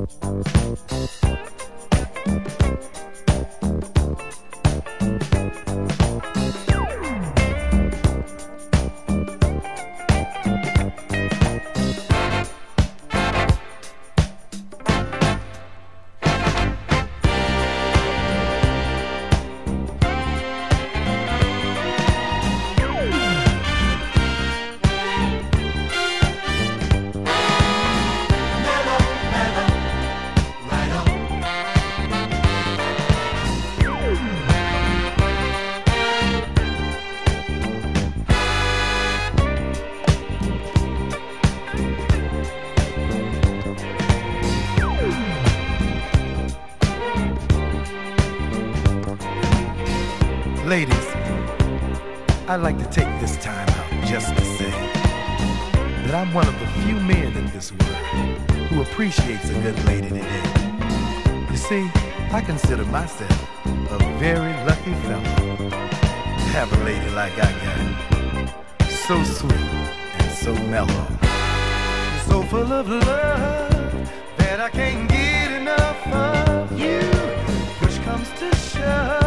Ladies, I'd like to take this time out just to say that I'm one of the few men in this world who appreciates a good lady today. You see, I consider myself a very lucky fellow to have a lady like I got. So sweet and so mellow. So full of love that I can't get enough of you. Push comes to shove,